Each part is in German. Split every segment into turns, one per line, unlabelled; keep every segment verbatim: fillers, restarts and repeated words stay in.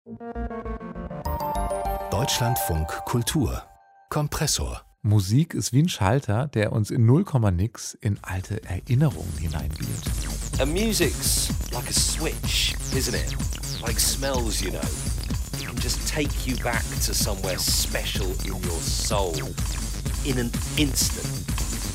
Deutschlandfunk Kultur Kompressor.
Musik ist wie ein Schalter, der uns in null Komma nix in alte Erinnerungen hineinbeamt.
And music's like a switch, isn't it? Like smells, you know. It can just take you back to somewhere special in your soul in an instant.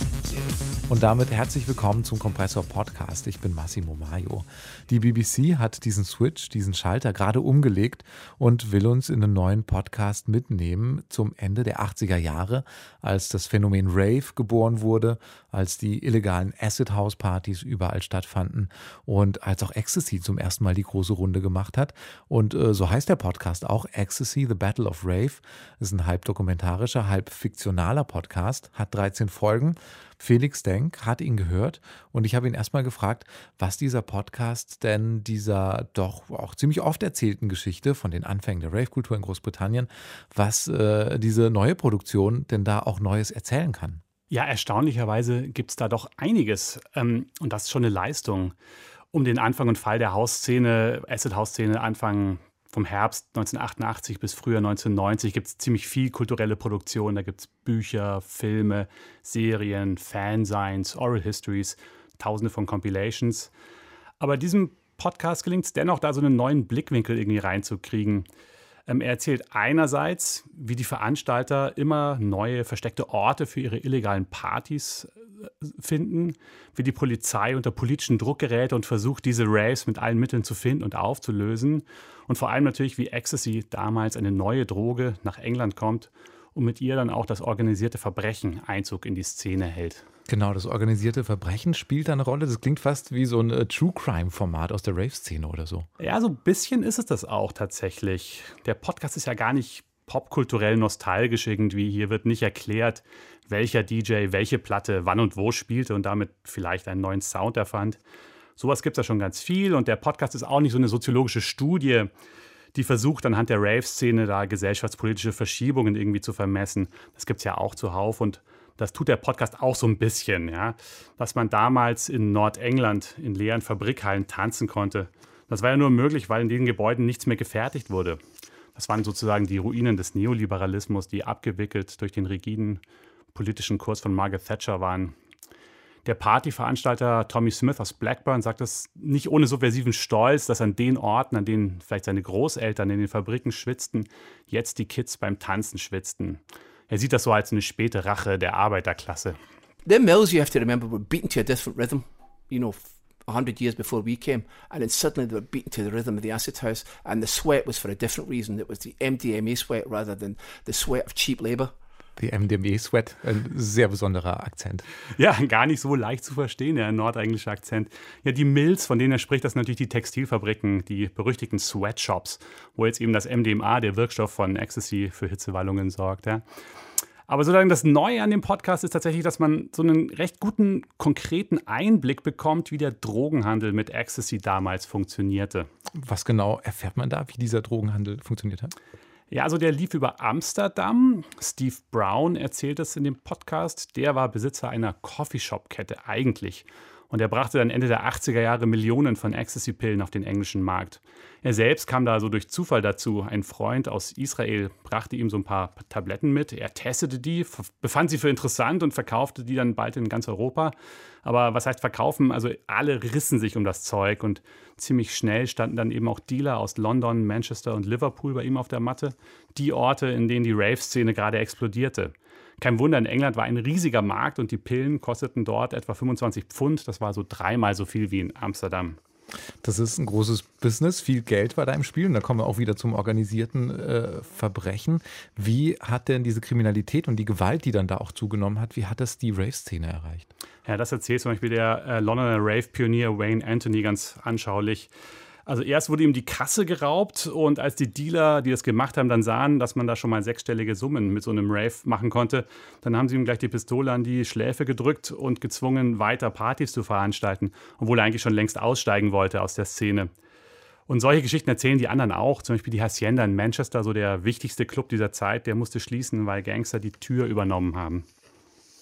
Und damit herzlich willkommen zum Kompressor Podcast. Ich bin Massimo Maio. Die B B C hat diesen Switch, diesen Schalter gerade umgelegt und will uns in einen neuen Podcast mitnehmen zum Ende der achtziger Jahre, als das Phänomen Rave geboren wurde, als die illegalen Acid-House-Partys überall stattfanden und als auch Ecstasy zum ersten Mal die große Runde gemacht hat. Und äh, so heißt der Podcast auch, Ecstasy, The Battle of Rave. Das ist ein halb dokumentarischer, halb fiktionaler Podcast, hat dreizehn Folgen. Felix Denk hat ihn gehört und ich habe ihn erstmal gefragt, was dieser Podcast denn dieser doch auch ziemlich oft erzählten Geschichte von den Anfängen der Rave-Kultur in Großbritannien, was äh, diese neue Produktion denn da auch Neues erzählen kann.
Ja, erstaunlicherweise gibt es da doch einiges ähm, und das ist schon eine Leistung. Um den Anfang und Fall der House-Szene, Acid-House-Szene, Anfang vom Herbst neunzehnhundertachtundachtzig bis Frühjahr neunzehnhundertneunzig gibt es ziemlich viel kulturelle Produktion. Da gibt es Bücher, Filme, Serien, Fanzines, Oral Histories, tausende von Compilations. Aber diesem Podcast gelingt es dennoch, da so einen neuen Blickwinkel irgendwie reinzukriegen. Ähm, er erzählt einerseits, wie die Veranstalter immer neue versteckte Orte für ihre illegalen Partys finden, wie die Polizei unter politischen Druck gerät und versucht, diese Raves mit allen Mitteln zu finden und aufzulösen. Und vor allem natürlich, wie Ecstasy, damals eine neue Droge, nach England kommt und mit ihr dann auch das organisierte Verbrechen Einzug in die Szene hält.
Genau, das organisierte Verbrechen spielt da eine Rolle. Das klingt fast wie so ein äh, True-Crime-Format aus der Rave-Szene oder so.
Ja, so ein bisschen ist es das auch tatsächlich. Der Podcast ist ja gar nicht popkulturell nostalgisch irgendwie. Hier wird nicht erklärt, welcher D J welche Platte wann und wo spielte und damit vielleicht einen neuen Sound erfand. Sowas gibt es ja schon ganz viel und der Podcast ist auch nicht so eine soziologische Studie, die versucht anhand der Rave-Szene da gesellschaftspolitische Verschiebungen irgendwie zu vermessen. Das gibt es ja auch zuhauf und das tut der Podcast auch so ein bisschen, ja. Dass man damals in Nordengland in leeren Fabrikhallen tanzen konnte, das war ja nur möglich, weil in den Gebäuden nichts mehr gefertigt wurde. Das waren sozusagen die Ruinen des Neoliberalismus, die abgewickelt durch den rigiden politischen Kurs von Margaret Thatcher waren. Der Partyveranstalter Tommy Smith aus Blackburn sagt es nicht ohne subversiven Stolz, dass an den Orten, an denen vielleicht seine Großeltern in den Fabriken schwitzten, jetzt die Kids beim Tanzen schwitzten. Er sieht das so als eine späte Rache der Arbeiterklasse.
The mills, you have to remember, were beaten to a different rhythm, you know, a hundred years before we came, and then suddenly they were beaten to the rhythm of the acid house, and the sweat was for a different reason. It was the M D M A sweat rather than the sweat of cheap labor.
Die M D M A-Sweat, ein sehr besonderer Akzent.
Ja, gar nicht so leicht zu verstehen, der nordenglische Akzent. Ja, die Mills, von denen er spricht, das sind natürlich die Textilfabriken, die berüchtigten Sweatshops, wo jetzt eben das M D M A, der Wirkstoff von Ecstasy, für Hitzewallungen sorgt. Ja. Aber sozusagen das Neue an dem Podcast ist tatsächlich, dass man so einen recht guten, konkreten Einblick bekommt, wie der Drogenhandel mit Ecstasy damals funktionierte.
Was genau erfährt man da, wie dieser Drogenhandel funktioniert hat?
Ja, also der lief über Amsterdam. Steve Brown erzählt es in dem Podcast. Der war Besitzer einer Coffeeshop-Kette eigentlich. Und er brachte dann Ende der achtziger Jahre Millionen von Ecstasy-Pillen auf den englischen Markt. Er selbst kam da so durch Zufall dazu. Ein Freund aus Israel brachte ihm so ein paar Tabletten mit. Er testete die, befand sie für interessant und verkaufte die dann bald in ganz Europa. Aber was heißt verkaufen? Also alle rissen sich um das Zeug und ziemlich schnell standen dann eben auch Dealer aus London, Manchester und Liverpool bei ihm auf der Matte. Die Orte, in denen die Rave-Szene gerade explodierte. Kein Wunder, in England war ein riesiger Markt und die Pillen kosteten dort etwa fünfundzwanzig Pfund. Das war so dreimal so viel wie in Amsterdam.
Das ist ein großes Business, viel Geld war da im Spiel und da kommen wir auch wieder zum organisierten äh, Verbrechen. Wie hat denn diese Kriminalität und die Gewalt, die dann da auch zugenommen hat, wie hat das die Rave-Szene erreicht?
Ja, das erzählt zum Beispiel der äh, Londoner Rave-Pionier Wayne Anthony ganz anschaulich. Also erst wurde ihm die Kasse geraubt und als die Dealer, die das gemacht haben, dann sahen, dass man da schon mal sechsstellige Summen mit so einem Rave machen konnte, dann haben sie ihm gleich die Pistole an die Schläfe gedrückt und gezwungen, weiter Partys zu veranstalten, obwohl er eigentlich schon längst aussteigen wollte aus der Szene. Und solche Geschichten erzählen die anderen auch. Zum Beispiel die Hacienda in Manchester, so der wichtigste Club dieser Zeit, der musste schließen, weil Gangster die Tür übernommen haben.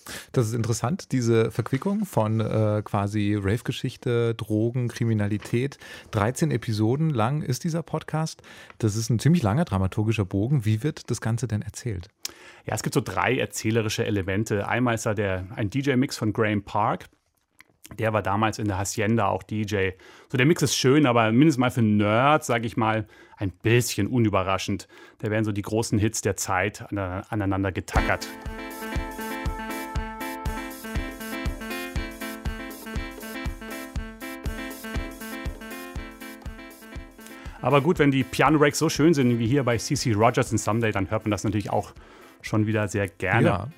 Das ist interessant, diese Verquickung von äh, quasi Rave-Geschichte, Drogen, Kriminalität. dreizehn Episoden lang ist dieser Podcast. Das ist ein ziemlich langer dramaturgischer Bogen. Wie wird das Ganze denn erzählt?
Ja, es gibt so drei erzählerische Elemente. Einmal ist da der, ein D J-Mix von Graham Park. Der war damals in der Hacienda auch D J. So, der Mix ist schön, aber mindestens mal für Nerds, sage ich mal, ein bisschen unüberraschend. Da werden so die großen Hits der Zeit aneinander getackert. Aber gut, wenn die Piano-Breaks so schön sind wie hier bei C C Rogers and Someday, dann hört man das natürlich auch schon wieder sehr gerne.
Ja.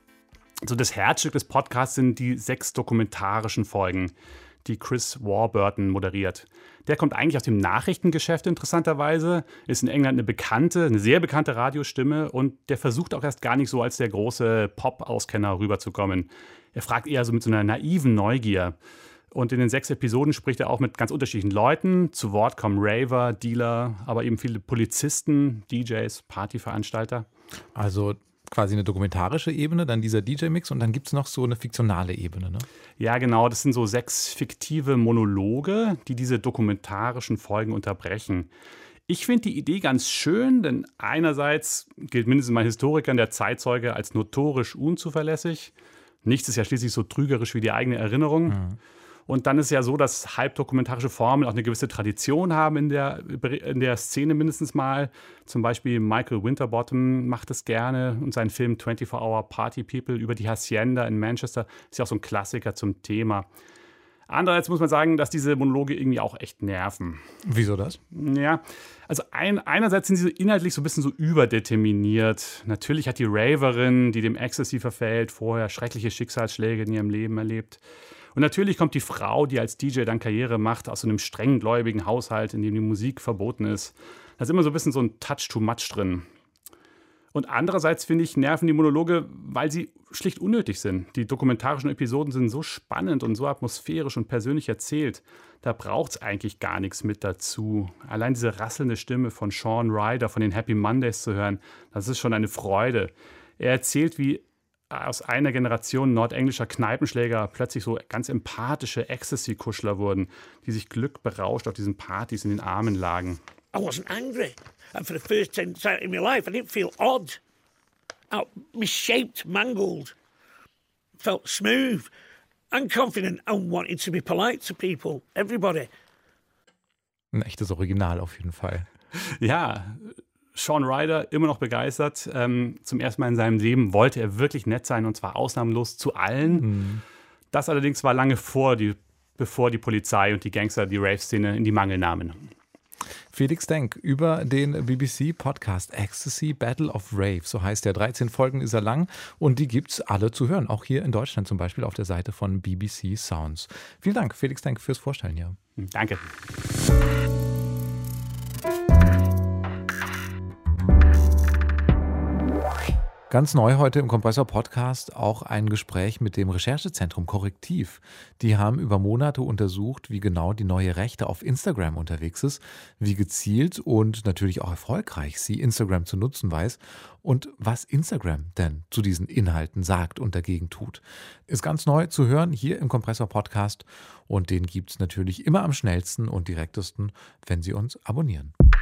So, das Herzstück des Podcasts sind die sechs dokumentarischen Folgen, die Chris Warburton moderiert. Der kommt eigentlich aus dem Nachrichtengeschäft interessanterweise, ist in England eine bekannte, eine sehr bekannte Radiostimme und der versucht auch erst gar nicht so als der große Pop-Auskenner rüberzukommen. Er fragt eher so mit so einer naiven Neugier. Und in den sechs Episoden spricht er auch mit ganz unterschiedlichen Leuten. Zu Wort kommen Raver, Dealer, aber eben viele Polizisten, D Js, Partyveranstalter.
Also quasi eine dokumentarische Ebene, dann dieser D J-Mix und dann gibt es noch so eine fiktionale Ebene, ne?
Ja, genau. Das sind so sechs fiktive Monologe, die diese dokumentarischen Folgen unterbrechen. Ich finde die Idee ganz schön, denn einerseits gilt mindestens mal Historikern der Zeitzeuge als notorisch unzuverlässig. Nichts ist ja schließlich so trügerisch wie die eigene Erinnerung. Mhm. Und dann ist es ja so, dass halbdokumentarische Formen auch eine gewisse Tradition haben in der, in der Szene mindestens mal. Zum Beispiel Michael Winterbottom macht es gerne und sein Film vierundzwanzig Hour Party People über die Hacienda in Manchester ist ja auch so ein Klassiker zum Thema. Andererseits muss man sagen, dass diese Monologe irgendwie auch echt nerven.
Wieso das?
Ja, also ein, einerseits sind sie inhaltlich so ein bisschen so überdeterminiert. Natürlich hat die Raverin, die dem Ecstasy verfällt, vorher schreckliche Schicksalsschläge in ihrem Leben erlebt. Und natürlich kommt die Frau, die als D J dann Karriere macht, aus so einem strenggläubigen Haushalt, in dem die Musik verboten ist. Da ist immer so ein bisschen so ein Touch too much drin. Und andererseits, finde ich, nerven die Monologe, weil sie schlicht unnötig sind. Die dokumentarischen Episoden sind so spannend und so atmosphärisch und persönlich erzählt. Da braucht es eigentlich gar nichts mit dazu. Allein diese rasselnde Stimme von Sean Ryder von den Happy Mondays zu hören, das ist schon eine Freude. Er erzählt, wie aus einer Generation nordenglischer Kneipenschläger plötzlich so ganz empathische Ecstasy-Kuschler wurden, die sich glückberauscht auf diesen Partys in den Armen lagen.
I wasn't angry. And for the first time in my life, I didn't feel odd. I, misshaped, mangled. Felt smooth and confident and wanting to be polite to people, everybody.
Ein echtes Original auf jeden Fall.
Ja, Sean Ryder immer noch begeistert. Ähm, zum ersten Mal in seinem Leben wollte er wirklich nett sein und zwar ausnahmslos zu allen. Mhm. Das allerdings war lange vor die, bevor die Polizei und die Gangster die Rave-Szene in die Mangel nahmen.
Felix Denk über den B B C-Podcast Ecstasy Battle of Rave, so heißt der. dreizehn Folgen ist er lang und die gibt's alle zu hören, auch hier in Deutschland zum Beispiel auf der Seite von B B C Sounds. Vielen Dank, Felix Denk, fürs Vorstellen hier.
Danke.
Ganz neu heute im Kompressor-Podcast auch ein Gespräch mit dem Recherchezentrum Korrektiv. Die haben über Monate untersucht, wie genau die neue Rechte auf Instagram unterwegs ist, wie gezielt und natürlich auch erfolgreich sie Instagram zu nutzen weiß und was Instagram denn zu diesen Inhalten sagt und dagegen tut. Ist ganz neu zu hören hier im Kompressor-Podcast und den gibt es natürlich immer am schnellsten und direktesten, wenn Sie uns abonnieren.